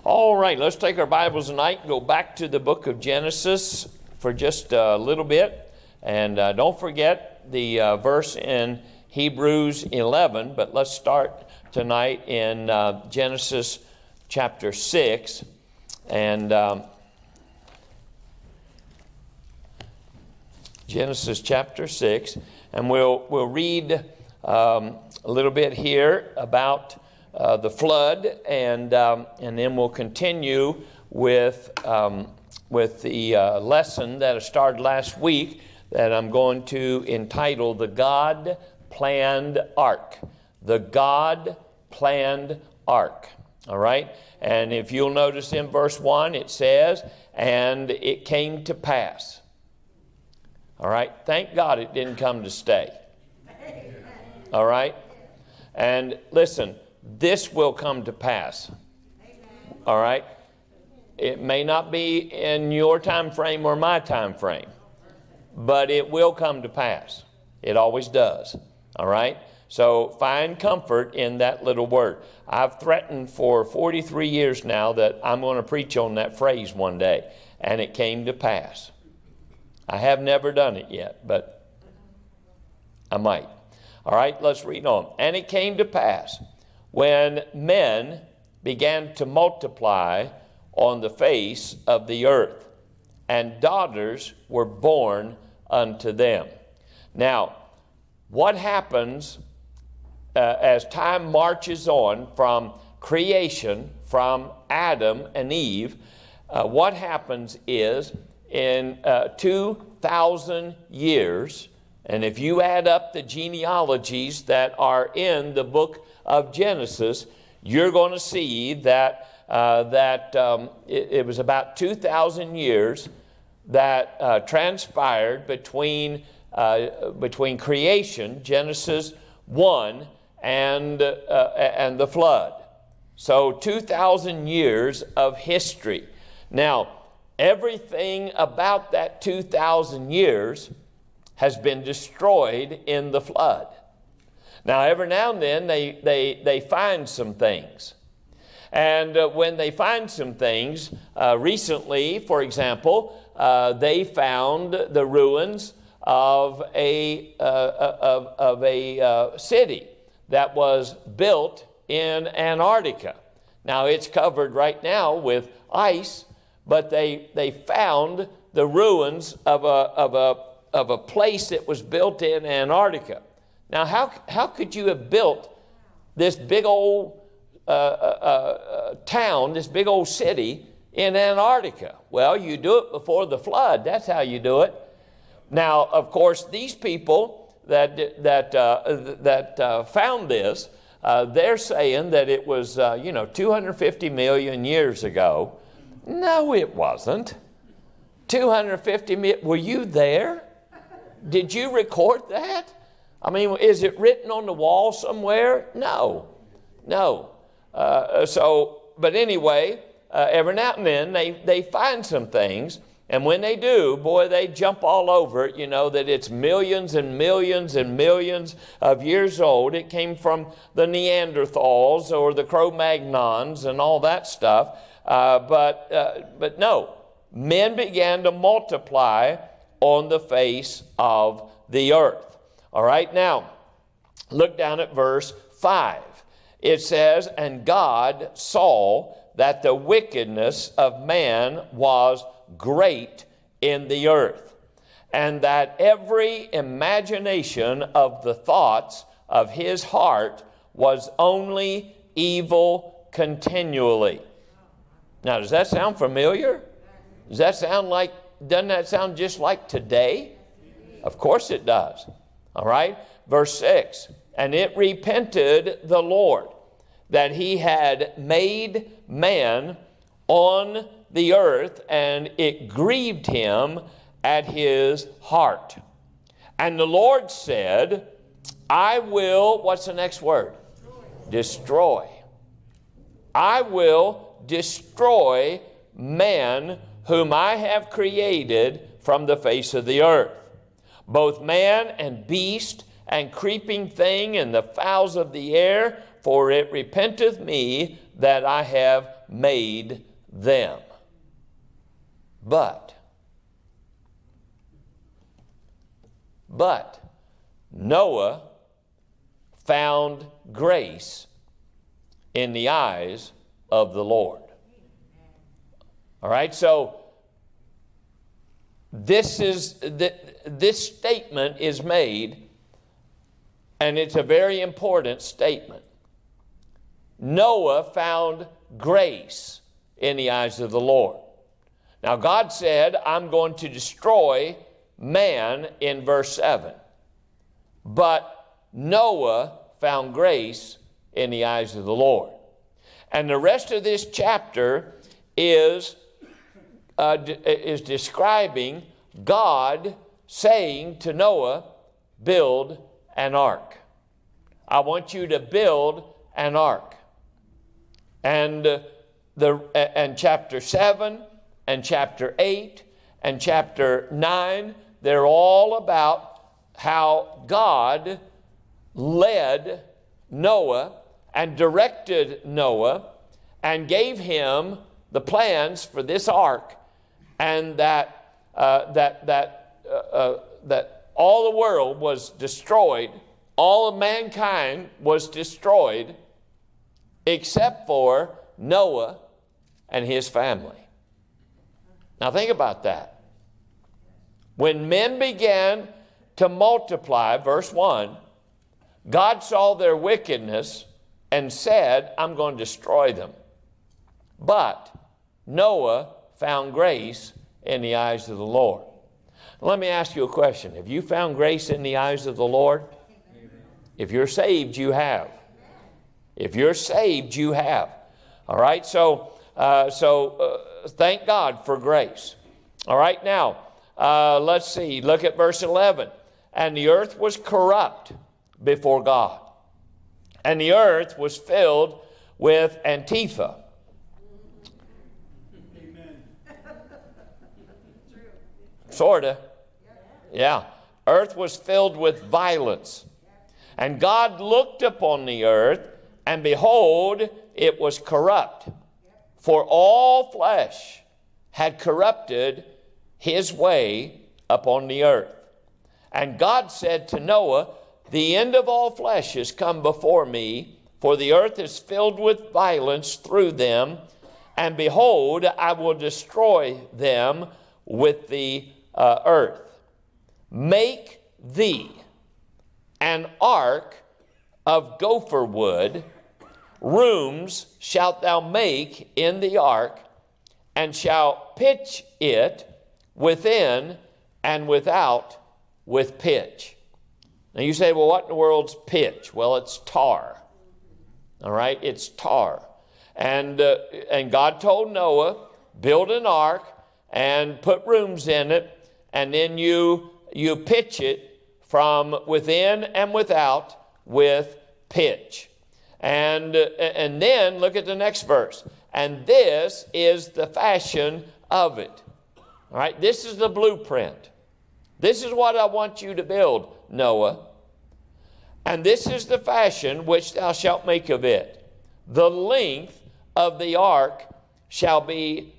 All right, let's take our Bibles tonight and go back to the book of Genesis for just a little bit. And don't forget the verse in Hebrews 11, but let's start tonight in Genesis chapter 6. And Genesis chapter 6, and we'll read a little bit here about the flood, and then we'll continue with the lesson that I started last week that I'm going to entitle The God-Planned Ark. The God-Planned Ark. All right? And if you'll notice in verse 1, it says, "And it came to pass." All right? Thank God it didn't come to stay. All right? And listen, this will come to pass. All right? It may not be in your time frame or my time frame, but it will come to pass. It always does. All right? So find comfort in that little word. I've threatened for 43 years now that I'm going to preach on that phrase one day, and it came to pass. I have never done it yet, but I might. All right, let's read on. "And it came to pass, when men began to multiply on the face of the earth, and daughters were born unto them." Now, what happens as time marches on from creation, from Adam and Eve, what happens is in 2,000 years, and if you add up the genealogies that are in the book of Genesis, you're going to see that it was about 2,000 years that transpired between creation, Genesis 1, and the flood. So 2,000 years of history. Now, everything about that 2,000 years has been destroyed in the flood. Now, every now and then they find some things. And when they find some things, recently, for example, they found the ruins of a city that was built in Antarctica. Now, it's covered right now with ice, but they found the ruins of a place that was built in Antarctica. Now, how could you have built this big old town, this big old city in Antarctica? Well, you do it before the flood. That's how you do it. Now, of course, these people that found this, they're saying that it was 250 million years ago. No, it wasn't. 250 million. Were you there? Did you record that? I mean, is it written on the wall somewhere? No. But anyway, every now and then they find some things, and when they do, boy, they jump all over it, that it's millions and millions and millions of years old. It came from the Neanderthals or the Cro-Magnons and all that stuff. But no, men began to multiply on the face of the earth. All right, now, look down at verse 5. It says, "And God saw that the wickedness of man was great in the earth, and that every imagination of the thoughts of his heart was only evil continually." Now, does that sound familiar? Doesn't that sound just like today? Of course it does. All right, verse 6, "And it repented the Lord that he had made man on the earth, and it grieved him at his heart. And the Lord said, I will," what's the next word? Destroy. "I will destroy man whom I have created from the face of the earth, both man and beast and creeping thing and the fowls of the air, for it repenteth me that I have made them. But Noah found grace in the eyes of the Lord. All right, so this statement is made, and it's a very important statement. Noah found grace in the eyes of the Lord. Now, God said, I'm going to destroy man in verse 7. But Noah found grace in the eyes of the Lord. And the rest of this chapter is describing God saying to Noah, build an ark. I want you to build an ark. And chapter 7 and chapter 8 and chapter 9, they're all about how God led Noah and directed Noah and gave him the plans for this ark, and that all the world was destroyed, all of mankind was destroyed, except for Noah and his family. Now think about that. When men began to multiply, verse 1, God saw their wickedness and said, I'm going to destroy them. But Noah found grace in the eyes of the Lord. Let me ask you a question. Have you found grace in the eyes of the Lord? Amen. If you're saved, you have. If you're saved, you have. All right, so thank God for grace. All right, now, let's see. Look at verse 11. And the earth was corrupt before God, and the earth was filled with Antifa. Sorta. Yeah. Earth was filled with violence. And God looked upon the earth, and behold, it was corrupt. For all flesh had corrupted his way upon the earth. And God said to Noah, the end of all flesh is come before me, for the earth is filled with violence through them. And behold, I will destroy them with the earth. Make thee an ark of gopher wood. Rooms shalt thou make in the ark, and shalt pitch it within and without with pitch. Now you say, well, what in the world's pitch? Well, it's tar. All right, it's tar. And God told Noah, build an ark and put rooms in it, and then you pitch it from within and without with pitch. And then look at the next verse. And this is the fashion of it. All right, this is the blueprint. This is what I want you to build, Noah. And this is the fashion which thou shalt make of it. The length of the ark shall be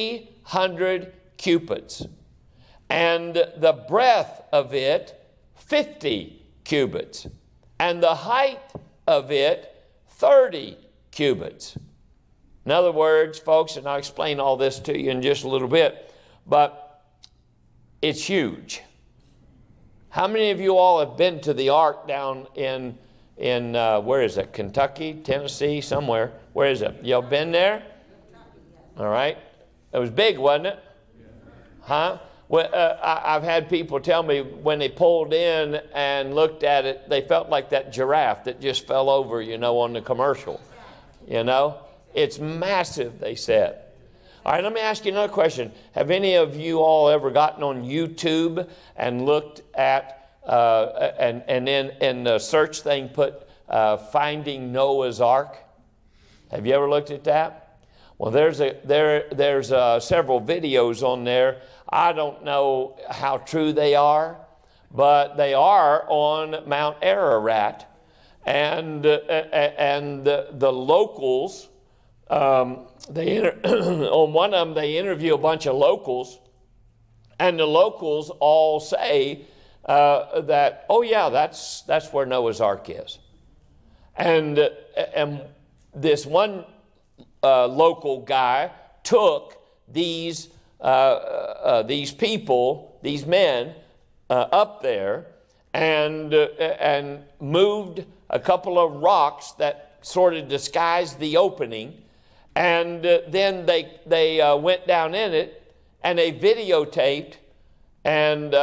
300 cubits, and the breadth of it 50 cubits, and the height of it 30 cubits. In other words, folks, and I'll explain all this to you in just a little bit, but it's huge. How many of you all have been to the ark down in where is it? Kentucky, Tennessee, somewhere? Where is it? Y'all been there? All right. It was big, wasn't it? Huh? Well, I've had people tell me when they pulled in and looked at it, they felt like that giraffe that just fell over, on the commercial. It's massive, they said. All right, let me ask you another question. Have any of you all ever gotten on YouTube and looked at, and then in the search thing put Finding Noah's Ark? Have you ever looked at that? Well, there's several videos on there. I don't know how true they are, but they are on Mount Ararat, and the locals on one of them, they interview a bunch of locals, and the locals all say that, oh yeah, that's where Noah's Ark is. And this one local guy took these people, these men, up there and moved a couple of rocks that sort of disguised the opening, and then they went down in it and they videotaped, and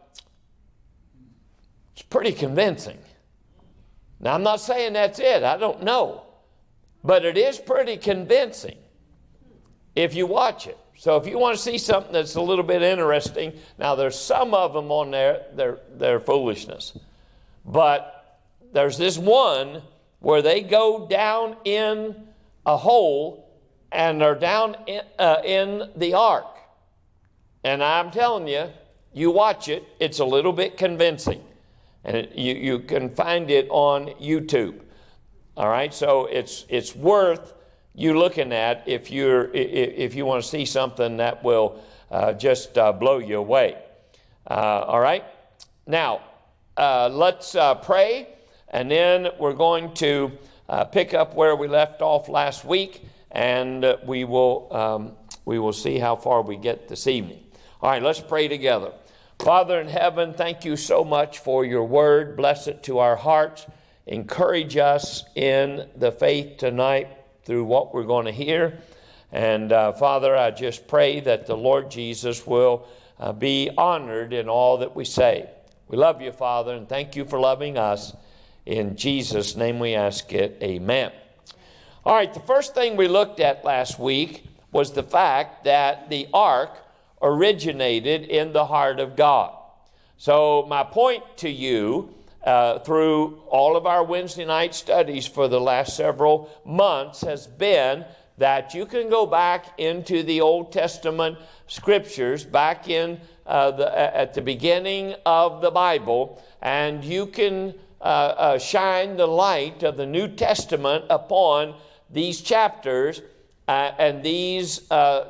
it's pretty convincing. Now, I'm not saying that's it. I don't know. But it is pretty convincing if you watch it. So if you want to see something that's a little bit interesting, now there's some of them on there, they're foolishness. But there's this one where they go down in a hole and they're down in the ark. And I'm telling you, you watch it, it's a little bit convincing. And you can find it on YouTube. All right, so it's worth you looking at if you want to see something that will just blow you away. All right, now let's pray, and then we're going to pick up where we left off last week, and we will see how far we get this evening. All right, let's pray together. Father in heaven, thank you so much for your word. Bless it to our hearts. Encourage us in the faith tonight through what we're going to hear. And Father, I just pray that the Lord Jesus will be honored in all that we say. We love you, Father, and thank you for loving us. In Jesus' name we ask it. Amen. All right, the first thing we looked at last week was the fact that the ark originated in the heart of God. So my point to you through all of our Wednesday night studies for the last several months has been that you can go back into the Old Testament scriptures, back in at the beginning of the Bible, and you can shine the light of the New Testament upon these chapters and these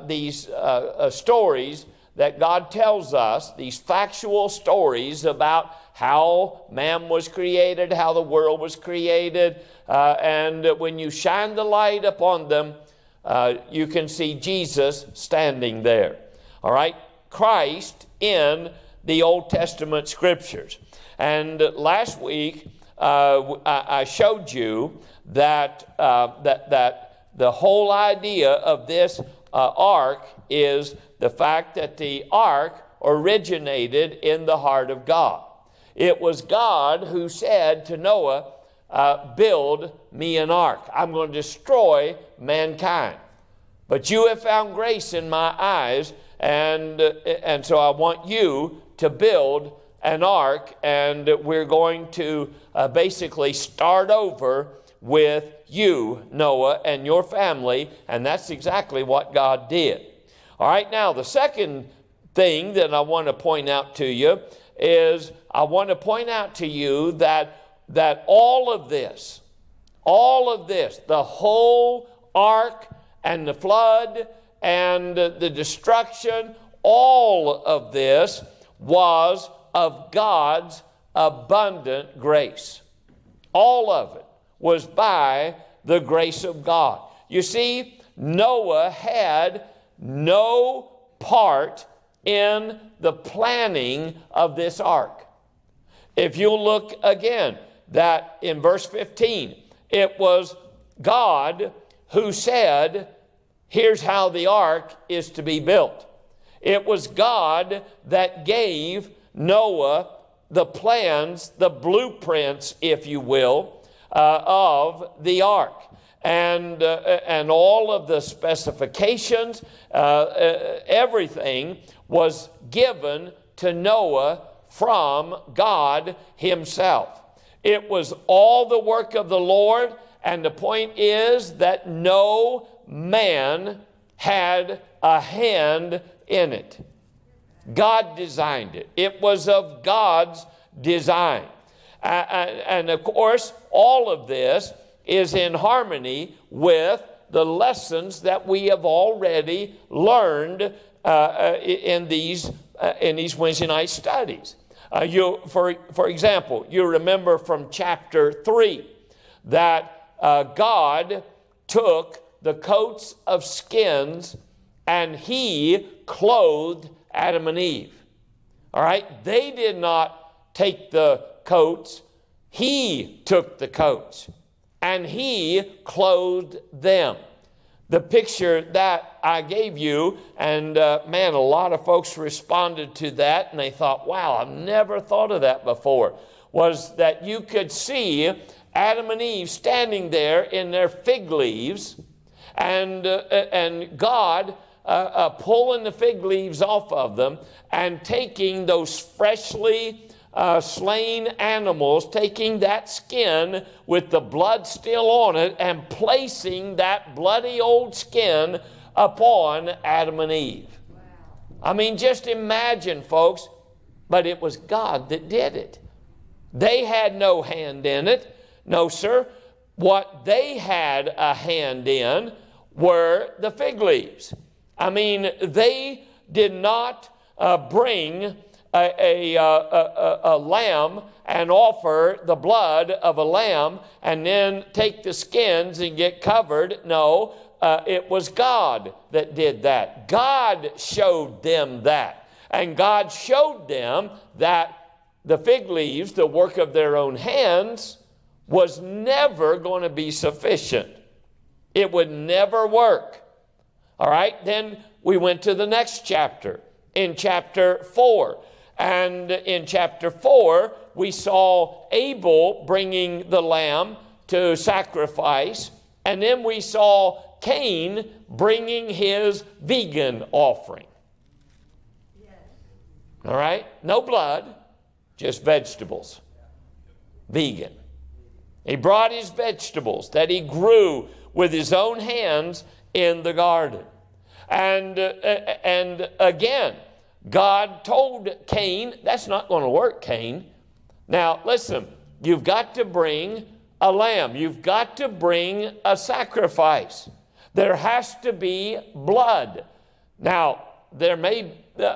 stories that God tells us, these factual stories about how man was created, how the world was created, and when you shine the light upon them, you can see Jesus standing there. All right? Christ in the Old Testament scriptures. And last week, I showed you that the whole idea of this ark is the fact that the ark originated in the heart of God. It was God who said to Noah, build me an ark. I'm going to destroy mankind. But you have found grace in my eyes, and so I want you to build an ark, and we're going to basically start over with you, Noah, and your family, and that's exactly what God did. All right, now the second thing that I want to point out to you is I want to point out to you that all of this, the whole ark and the flood and the destruction, all of this was of God's abundant grace. All of it was by the grace of God. You see, Noah had no part in the planning of this ark. If you'll look again, that in verse 15, it was God who said, here's how the ark is to be built. It was God that gave Noah the plans, the blueprints, if you will, of the ark. And all of the specifications, everything was given to Noah from God himself. It was all the work of the Lord, and the point is that no man had a hand in it. God designed it. It was of God's design. And of course, all of this is in harmony with the lessons that we have already learned in these Wednesday night studies. For example, you remember from chapter 3 that God took the coats of skins and he clothed Adam and Eve. All right? They did not take the coats. He took the coats and he clothed them. The picture that I gave you, and man, a lot of folks responded to that, and they thought, wow, I've never thought of that before, was that you could see Adam and Eve standing there in their fig leaves, and God pulling the fig leaves off of them and taking those freshly slain animals, taking that skin with the blood still on it and placing that bloody old skin upon Adam and Eve. Wow. I mean, just imagine, folks, but it was God that did it. They had no hand in it. No, sir. What they had a hand in were the fig leaves. I mean, they did not bring a lamb and offer the blood of a lamb and then take the skins and get covered. No, it was God that did that. God showed them that. And God showed them that the fig leaves, the work of their own hands, was never going to be sufficient. It would never work. All right, then we went to the next chapter, in chapter 4. And in chapter 4, we saw Abel bringing the lamb to sacrifice. And then we saw Cain bringing his vegan offering. Yes. All right? No blood, just vegetables. Vegan. He brought his vegetables that he grew with his own hands in the garden. And again, God told Cain, that's not going to work, Cain. Now, listen, you've got to bring a lamb. You've got to bring a sacrifice. There has to be blood. Now, there may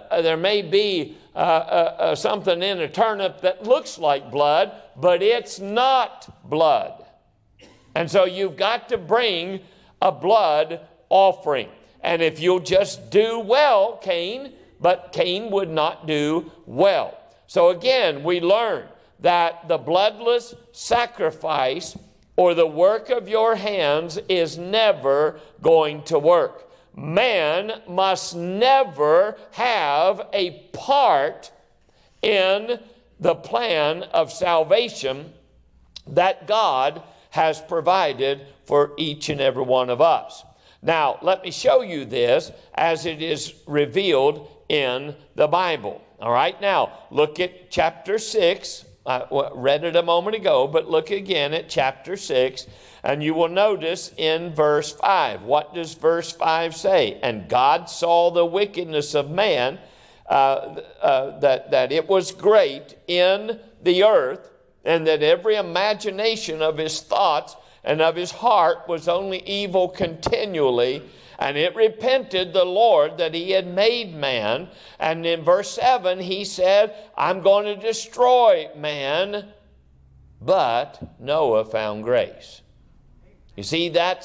be something in a turnip that looks like blood, but it's not blood. And so you've got to bring a blood offering. And if you'll just do well, Cain, but Cain would not do well. So again, we learn that the bloodless sacrifice or the work of your hands is never going to work. Man must never have a part in the plan of salvation that God has provided for each and every one of us. Now, let me show you this as it is revealed in the Bible. All right, now look at chapter 6. I read it a moment ago, but look again at chapter 6, and you will notice in verse 5. What does verse 5 say? And God saw the wickedness of man, that it was great in the earth, and that every imagination of his thoughts and of his heart was only evil continually. And it repented the Lord that he had made man. And in verse 7, he said, I'm going to destroy man. But Noah found grace. You see, that's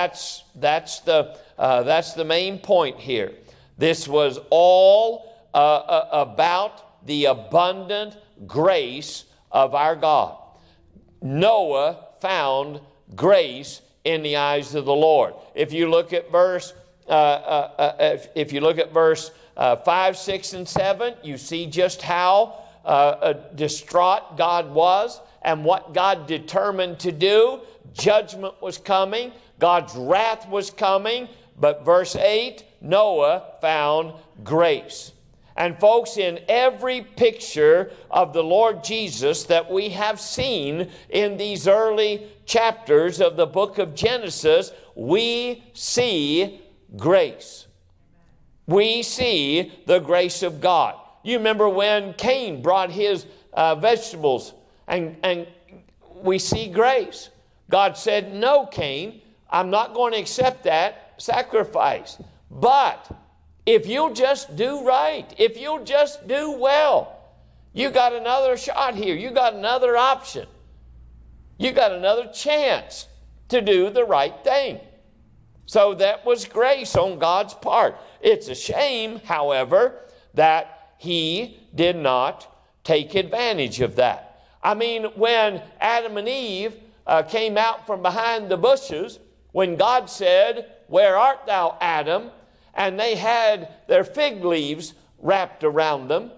the main point here. This was all about the abundant grace of our God. Noah found grace in the eyes of the Lord. If you look at verse 5, 6, and 7, you see just how distraught God was and what God determined to do. Judgment was coming. God's wrath was coming. But verse 8, Noah found grace. And folks, in every picture of the Lord Jesus that we have seen in these early chapters of the book of Genesis, we see grace. We see the grace of God. You remember when Cain brought his vegetables, and we see grace. God said, no, Cain, I'm not going to accept that sacrifice. But if you'll just do right, if you'll just do well, you got another shot here. You got another option. You got another chance to do the right thing. So that was grace on God's part. It's a shame, however, that he did not take advantage of that. I mean, when Adam and Eve came out from behind the bushes, when God said, "Where art thou, Adam?" and they had their fig leaves wrapped around them,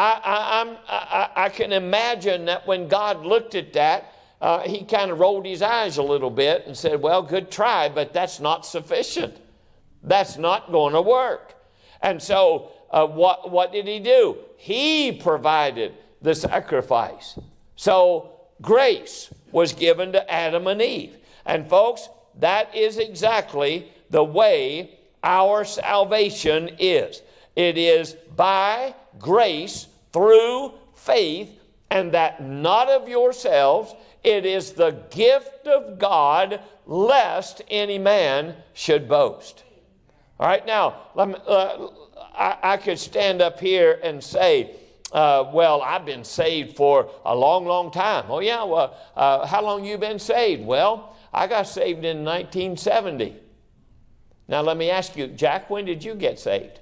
I can imagine that when God looked at that, he kind of rolled his eyes a little bit and said, "Well, good try, but that's not sufficient. That's not going to work." And so what did he do? He provided the sacrifice. So grace was given to Adam and Eve. And folks, that is exactly the way our salvation is. It is by grace through faith, and that not of yourselves. It is the gift of God, lest any man should boast. All right, now, I could stand up here and say, well, I've been saved for a long, long time. Oh, yeah, well, how long you been saved? Well, I got saved in 1970. Now, let me ask you, Jack, when did you get saved?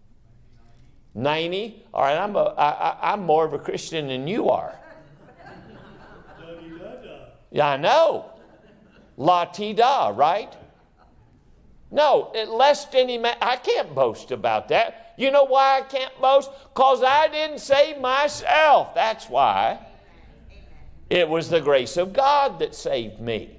90? All right, I'm more of a Christian than you are. Yeah, I know. La-ti-da, right? No, lest any man, I can't boast about that. You know why I can't boast? Because I didn't save myself. That's why. It was the grace of God that saved me.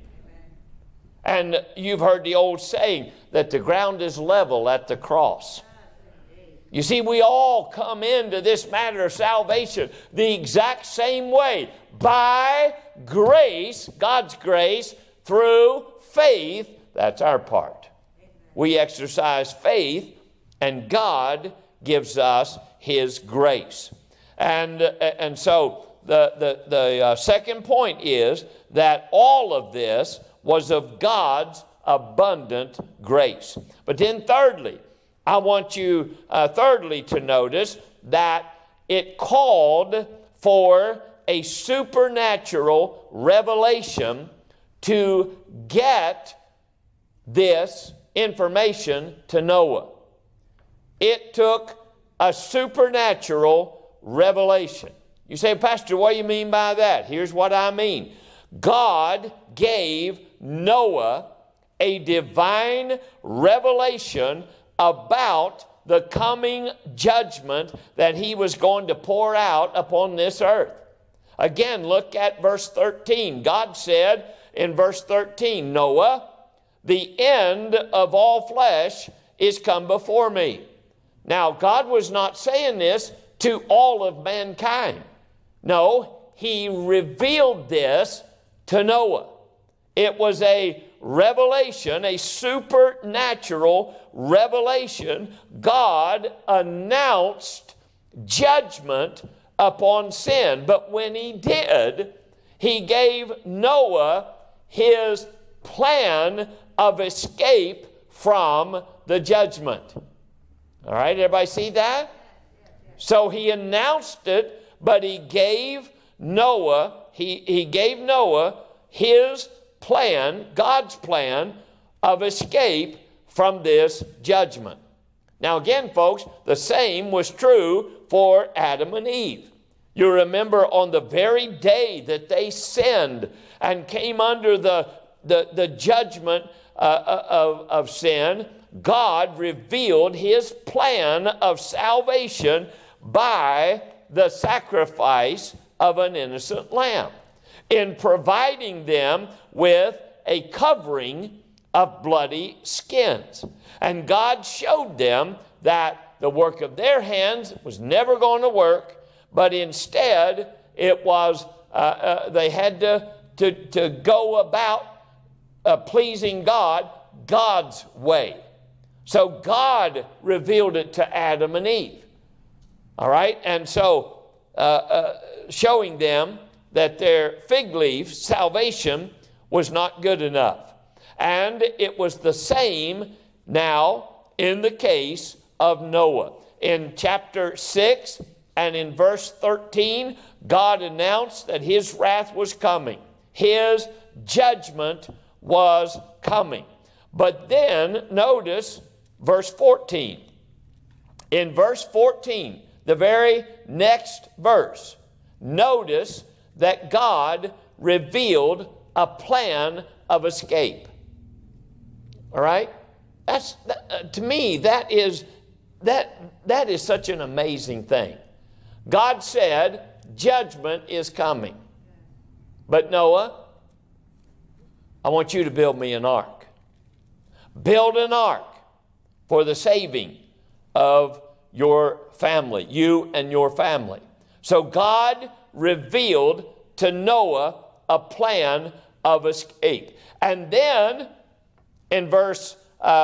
And you've heard the old saying that the ground is level at the cross. You see, we all come into this matter of salvation the exact same way. By grace, God's grace, through faith. That's our part. We exercise faith, and God gives us his grace. And so the second point is that all of this was of God's abundant grace. But then thirdly, I want you to notice that it called for a supernatural revelation to get this information to Noah. It took a supernatural revelation. You say, Pastor, what do you mean by that? Here's what I mean. God gave Noah a divine revelation about the coming judgment that he was going to pour out upon this earth. Again, look at verse 13. God said in verse 13, Noah, the end of all flesh is come before me. Now, God was not saying this to all of mankind. No, he revealed this to Noah. It was a revelation, a supernatural revelation. God announced judgment upon sin. But when he did, he gave Noah his plan of escape from the judgment. All right, everybody see that? So he announced it, but he gave Noah, he gave Noah his plan, God's plan of escape from this judgment. Now again, folks, the same was true for Adam and Eve. You remember on the very day that they sinned and came under the judgment of sin, God revealed his plan of salvation by the sacrifice of an innocent lamb, in providing them with a covering of bloody skins. And God showed them that the work of their hands was never going to work, but instead it was they had to go about pleasing God God's way. So God revealed it to Adam and Eve. All right? And so showing them that their fig leaf salvation was not good enough. And it was the same now in the case of Noah. In chapter 6 and in verse 13, God announced that his wrath was coming. His judgment was coming. But then notice verse 14. In verse 14, the very next verse, notice that God revealed a plan of escape. All right? To me, that is such an amazing thing. God said, judgment is coming. But Noah, I want you to build me an ark. Build an ark for the saving of your family, you and your family. So God revealed to Noah a plan of escape. And then in verse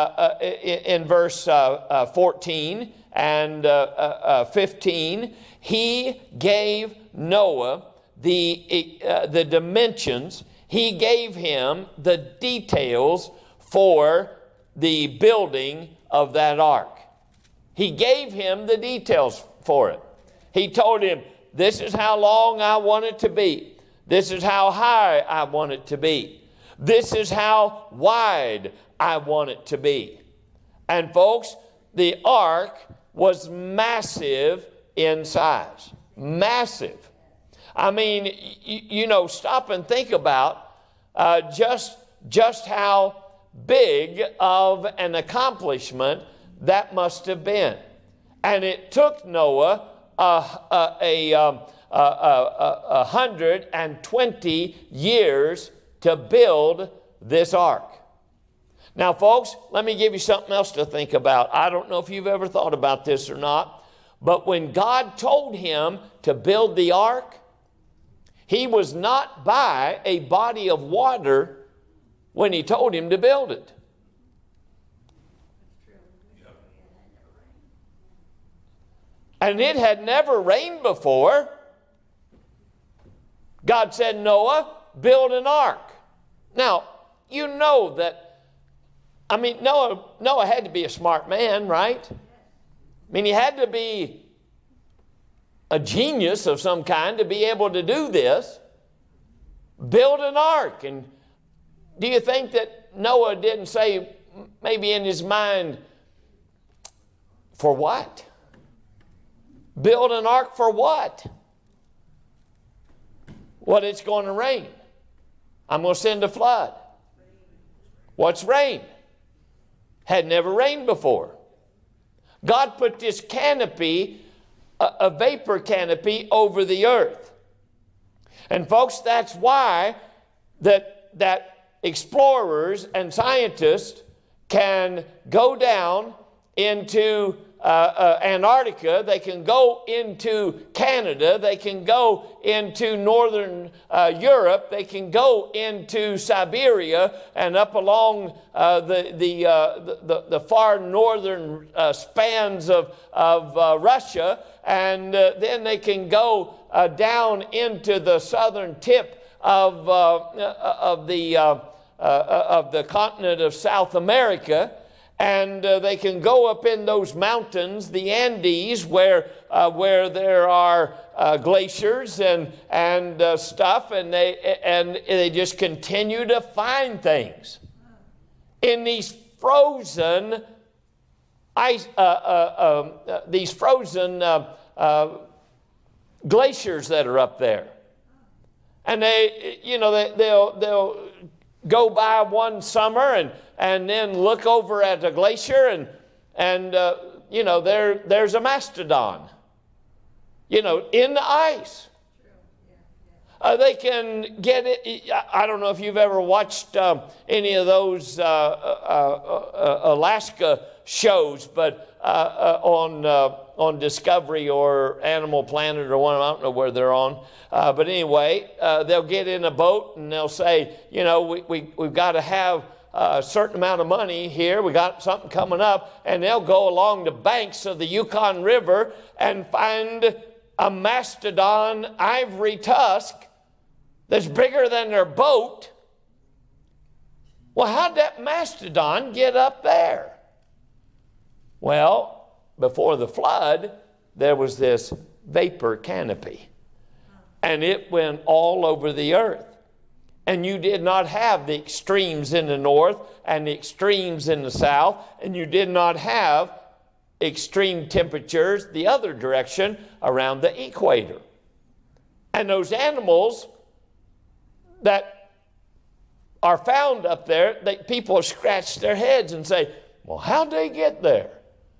14 and 15, he gave Noah the dimensions. He gave him the details for the building of that ark. He gave him the details for it. He told him, this is how long I want it to be. This is how high I want it to be. This is how wide I want it to be. And folks, the ark was massive in size. Massive. I mean, stop and think about just how big of an accomplishment that must have been. And it took Noah 120 years to build this ark. Now, folks, let me give you something else to think about. I don't know if you've ever thought about this or not, but when God told him to build the ark, he was not by a body of water when he told him to build it. And it had never rained before. God said, Noah, build an ark. Now, you know that, Noah had to be a smart man, right? He had to be a genius of some kind to be able to do this. Build an ark. And do you think that Noah didn't say, maybe in his mind, for what? Build an ark for what? Well, it's going to rain. I'm going to send a flood. What's rain? Had never rained before. God put this canopy, a vapor canopy, over the earth. And folks, that's why that explorers and scientists can go down into Antarctica, they can go into Canada, they can go into northern Europe, they can go into Siberia and up along the far northern spans of Russia, and then they can go down into the southern tip of the continent of South America. And they can go up in those mountains, the Andes, where there are glaciers and stuff, and they just continue to find things in these frozen ice, these frozen glaciers that are up there, and they'll go by one summer and then look over at a glacier and there's a mastodon, in the ice. They can get it. I don't know if you've ever watched any of those Alaska shows, but on Discovery or Animal Planet or one, I don't know where they're on. But anyway, they'll get in a boat and they'll say, we've got to have a certain amount of money here. We got something coming up. And they'll go along the banks of the Yukon River and find a mastodon ivory tusk that's bigger than their boat. Well, how'd that mastodon get up there? Well, before the flood, there was this vapor canopy, and it went all over the earth. And you did not have the extremes in the north and the extremes in the south, and you did not have extreme temperatures the other direction around the equator. And those animals that are found up there, people scratch their heads and say, well, how'd they get there?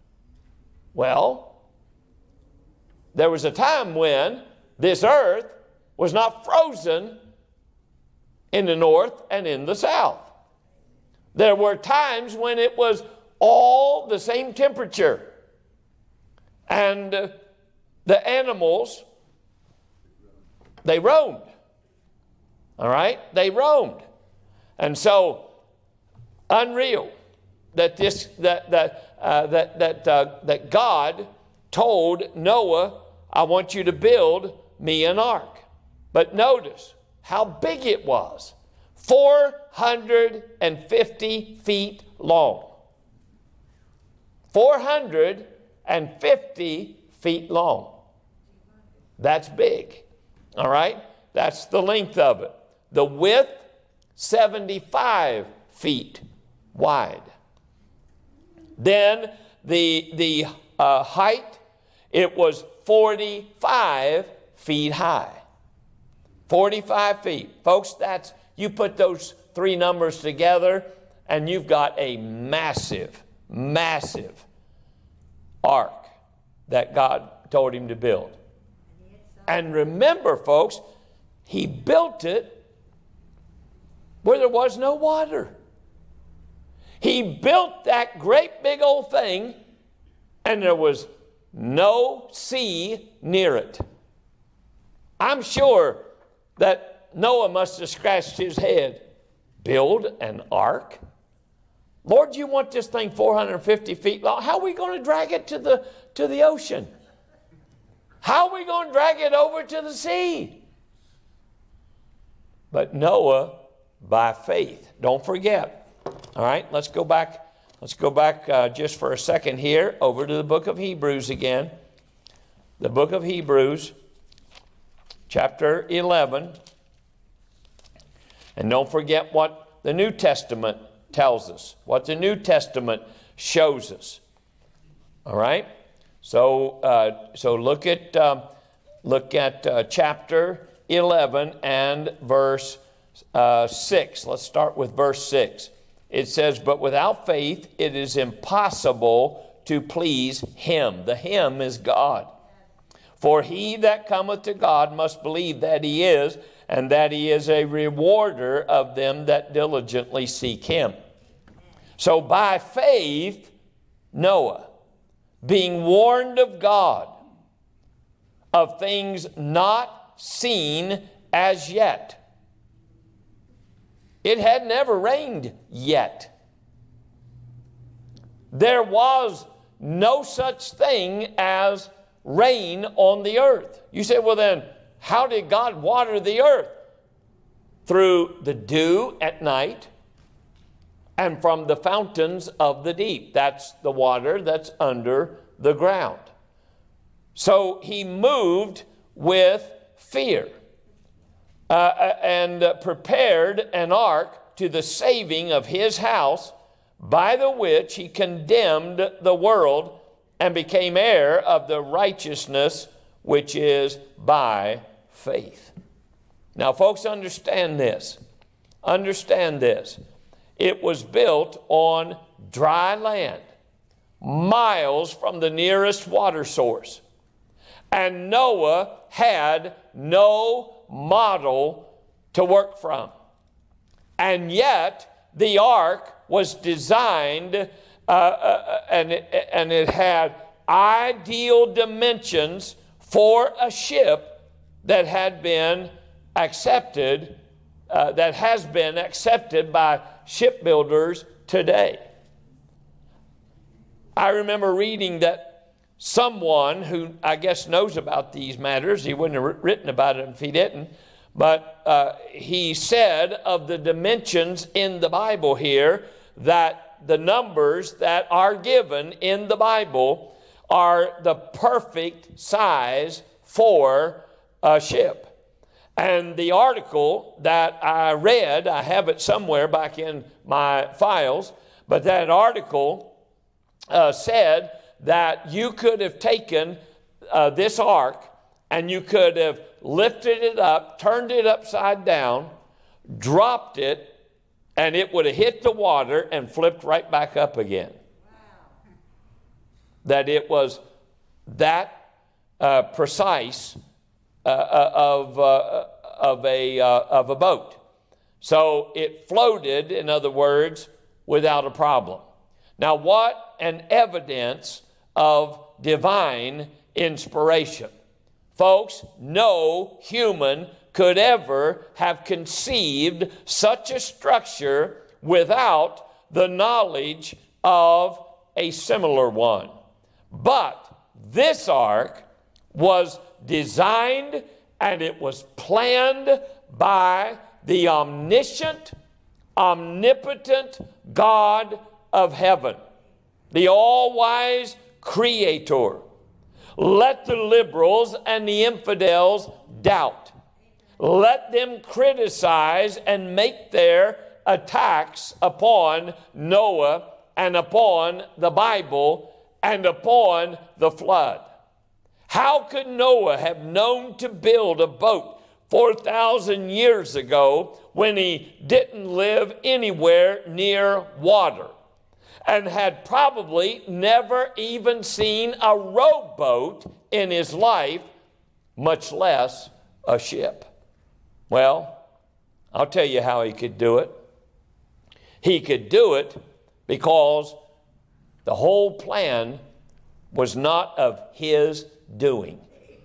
Well, there was a time when this earth was not frozen in the north and in the south. There were times when it was all the same temperature. And the animals, they roamed. All right? They roamed. And so, unreal that that God told Noah, I want you to build me an ark. But notice how big it was. 450 feet long. 450 feet long. That's big. All right? That's the length of it. The width, 75 feet wide. Then the height, it was 45 feet high. 45 feet. Folks, you put those three numbers together and you've got a massive, massive ark that God told him to build. And remember, folks, he built it where there was no water. He built that great big old thing and there was no sea near it. I'm sure that Noah must have scratched his head. Build an ark? Lord, you want this thing 450 feet long? How are we going to drag it to the ocean? How are we going to drag it over to the sea? But Noah, by faith, don't forget. All right, let's go back just for a second here over to the book of Hebrews again. The book of Hebrews, chapter 11. And don't forget what the New Testament tells us, what the New Testament shows us. All right? So look at chapter 11 and verse 6. Let's start with verse 6. It says, but without faith it is impossible to please him. The him is God. For he that cometh to God must believe that he is, and that he is a rewarder of them that diligently seek him. So by faith, Noah, being warned of God of things not seen as yet. It had never rained yet. There was no such thing as rain on the earth. You say, well then, how did God water the earth? Through the dew at night and from the fountains of the deep. That's the water that's under the ground. So he moved with fear and prepared an ark to the saving of his house, by the which he condemned the world and became heir of the righteousness which is by faith. Now, folks, understand this. Understand this. It was built on dry land, miles from the nearest water source. And Noah had no model to work from. And yet, the ark was designed and it had ideal dimensions for a ship that had been accepted, that has been accepted by shipbuilders today. I remember reading that someone who I guess knows about these matters, he wouldn't have written about it if he didn't, But he said of the dimensions in the Bible here that the numbers that are given in the Bible are the perfect size for a ship. And the article that I read, I have it somewhere back in my files, but that article said that you could have taken this ark and you could have lifted it up, turned it upside down, dropped it, and it would have hit the water and flipped right back up again. Wow. That it was that precise of a boat. So it floated, in other words, without a problem. Now, what an evidence of divine inspiration. Folks, no human could ever have conceived such a structure without the knowledge of a similar one. But this ark was designed and it was planned by the omniscient, omnipotent God of heaven, the all-wise Creator. Let the liberals and the infidels doubt. Let them criticize and make their attacks upon Noah and upon the Bible and upon the flood. How could Noah have known to build a boat 4,000 years ago when he didn't live anywhere near water and had probably never even seen a rowboat in his life, much less a ship? Well, I'll tell you how he could do it. He could do it because the whole plan was not of his doing.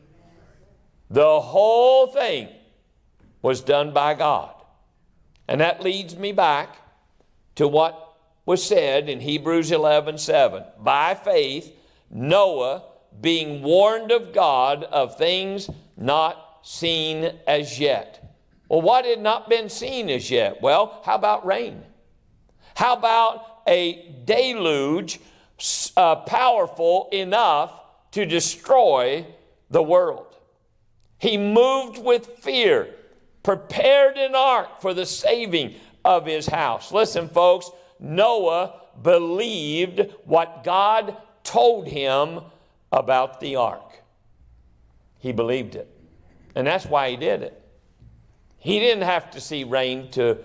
The whole thing was done by God. And that leads me back to what was said in Hebrews 11:7. By faith, Noah, being warned of God of things not seen as yet. Well, what had not been seen as yet? Well, how about rain? How about a deluge powerful enough to destroy the world? He moved with fear, prepared an ark for the saving of his house. Listen, folks, Noah believed what God told him about the ark. He believed it. And that's why he did it. He didn't have to see rain to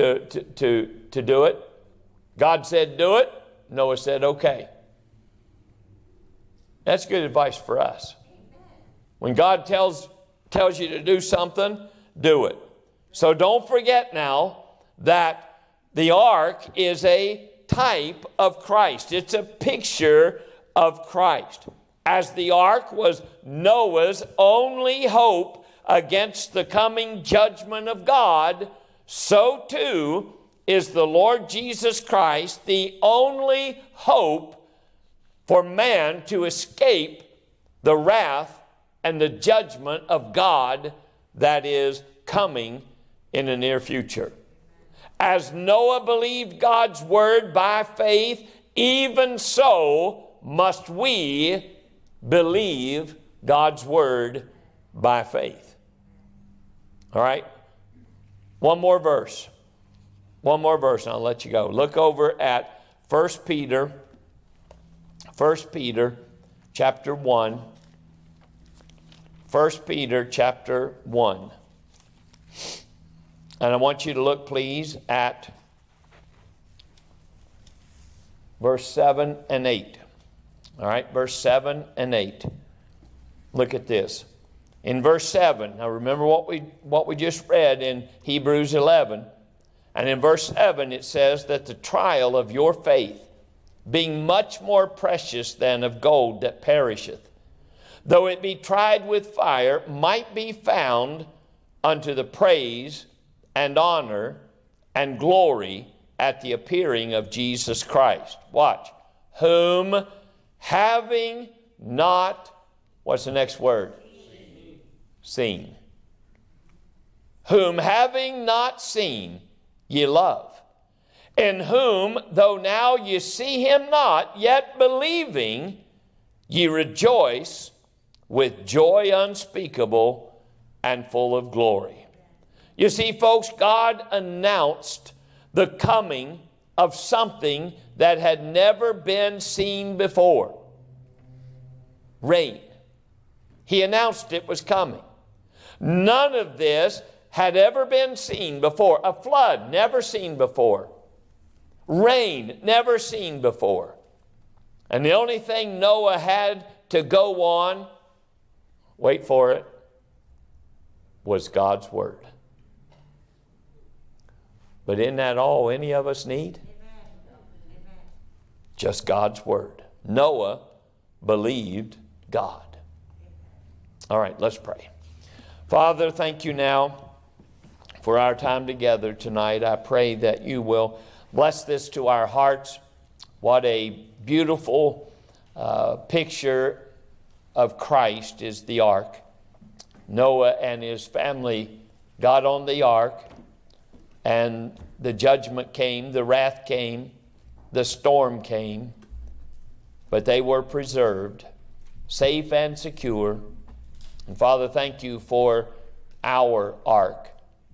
do it. God said, do it. Noah said, okay. That's good advice for us. When God tells you to do something, do it. So don't forget now that the ark is a type of Christ. It's a picture of Christ. As the ark was Noah's only hope against the coming judgment of God, so too is the Lord Jesus Christ the only hope for man to escape the wrath and the judgment of God that is coming in the near future. As Noah believed God's word by faith, even so must we believe God's word by faith. All right? One more verse, and I'll let you go. Look over at 1 Peter chapter 1. 1 Peter chapter 1. And I want you to look, please, at verse 7 and 8. All right, verse 7 and 8. Look at this. In verse 7, now remember what we just read in Hebrews 11. And in verse 7 it says that the trial of your faith, being much more precious than of gold that perisheth, though it be tried with fire, might be found unto the praise and honor and glory at the appearing of Jesus Christ. Watch. Whom having not, what's the next word? Seen. whom having not seen ye love, in whom, though now ye see him not, yet believing, ye rejoice with joy unspeakable and full of glory. You see, folks, God announced the coming of something that had never been seen before. Rain. He announced it was coming. None of this had ever been seen before. A flood, never seen before. Rain, never seen before. And the only thing Noah had to go on, wait for it, was God's Word. But isn't that all any of us need? Just God's Word. Noah believed God. All right, let's pray. Father, thank you now for our time together tonight. I pray that you will bless this to our hearts. What a beautiful picture of Christ is the ark. Noah and his family got on the ark, and the judgment came, the wrath came, the storm came, but they were preserved, safe and secure. And Father, thank you for our ark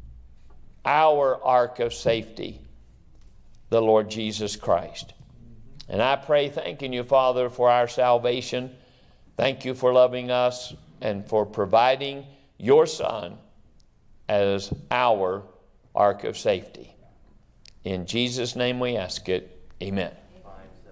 of safety, the Lord Jesus Christ. And I pray, thanking you, Father, for our salvation. Thank you for loving us and for providing your Son as our ark of safety. In Jesus' name we ask it. Amen.